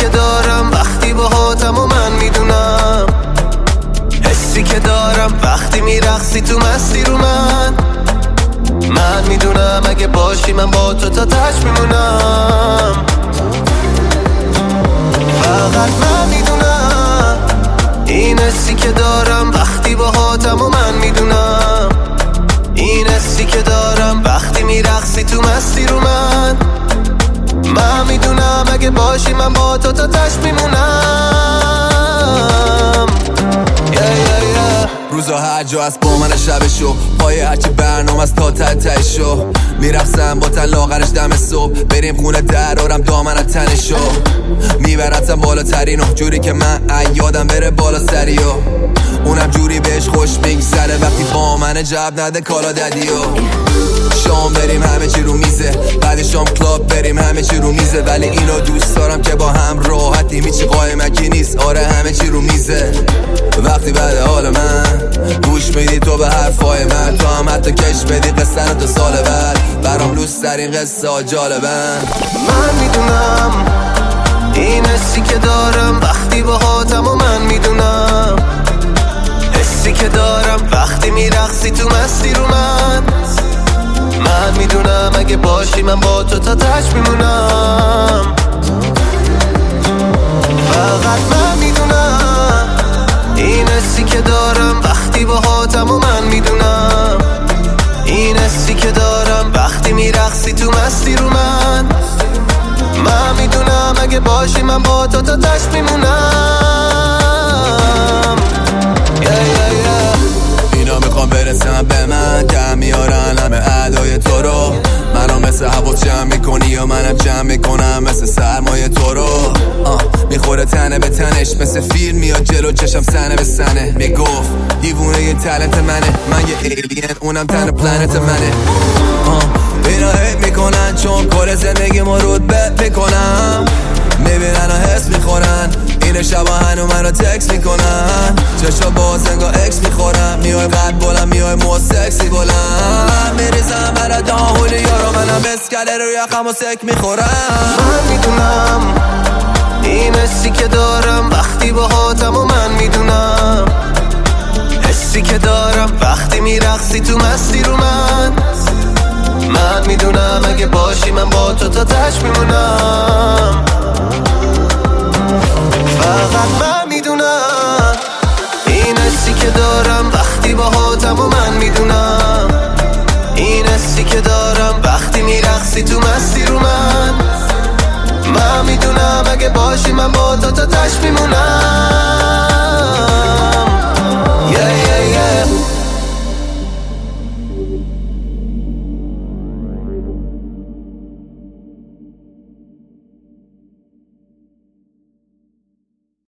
که دارم وقتی باهاتم و من میدونم، حسی که دارم وقتی میرقصی تو مستی رو من میدونم اگه باشی من با تو تا تش میمونم. فقط من میدونم این حسی که دارم وقتی باهاتم و من میدونم، این حسی که دارم وقتی میرقصی تو مستی رو من میدونم اگه باشی من با تو تا تش میمونم. روزا هر جا از با من شبشو پای هرچی برنامه از تا تشو میرقصم با تن لاغرش دم صبح، بریم خونه درارم دامن تنشو میبرتم بالاترینو، جوری که من یادم بره بالا سریو، اونم جوری بهش خوش میگذره وقتی با من جب نده کالا ددیو. شام بریم همه چی رو میزه، بعد شام کلاب بریم همه چی رو میزه، ولی اینو دوست دارم که با هم راحتیم هیچی قایمکی نیست، آره همه چی رو میزه. وقتی بعد حال من گوش میدی تو به حرفای من، تو هم حتی کش بدی قصه رو تا سال بعد، برام لوس ترین قصه ها جالبن. من میدونم این حسی که دارم وقتی باهاتم و من میدونم، حسی که دارم وقتی میرقصی تو مستی رو من میدونم اگه باشی من با تو تا تش میمونم. فقط من میدونم این حسی که دارم وقتی باهاتم و من میدونم، این حسی که دارم وقتی میرقصی تو مستی رو من میدونم اگه باشی من با تو تا تش میمونم. اینا میخوام برسم به من، دم میارن همه ادای تو رو، منو مثل حواس جمع میکنی یا منم جمع میکنم مثل سرمایه تو رو. میخوره تنه به تنش مثل فیلم میاد جلو چشم سنه به سنه، میگفت دیوونه یه تلنت منه، من یه ایلین اونم تن پلنت منه. اینا هیت میکنن چون کل زندگی ما رتبه میکنم، میبینن و حس میخورن این شبا هنو منو تکس میکنن، چشا باز انگا اکس میخورم، میای قد بلند میای مو سکسی بلند، میریزم برا داهولی یارو منم بسکله رو یخم و سک میخورم. من میدونم این حسی که دارم وقتی باهاتم و من میدونم، حسی که دارم وقتی میرقصی تو مستی رو من میدونم اگه باشی من با تو تا تش میمونم. فقط من میدونم این حسی که دارم وقتی باهاتم و من میدونم، این حسی که دارم وقتی میرقصی تو مستی رو من میدونم اگه باشی من با تو تا تش میمونم.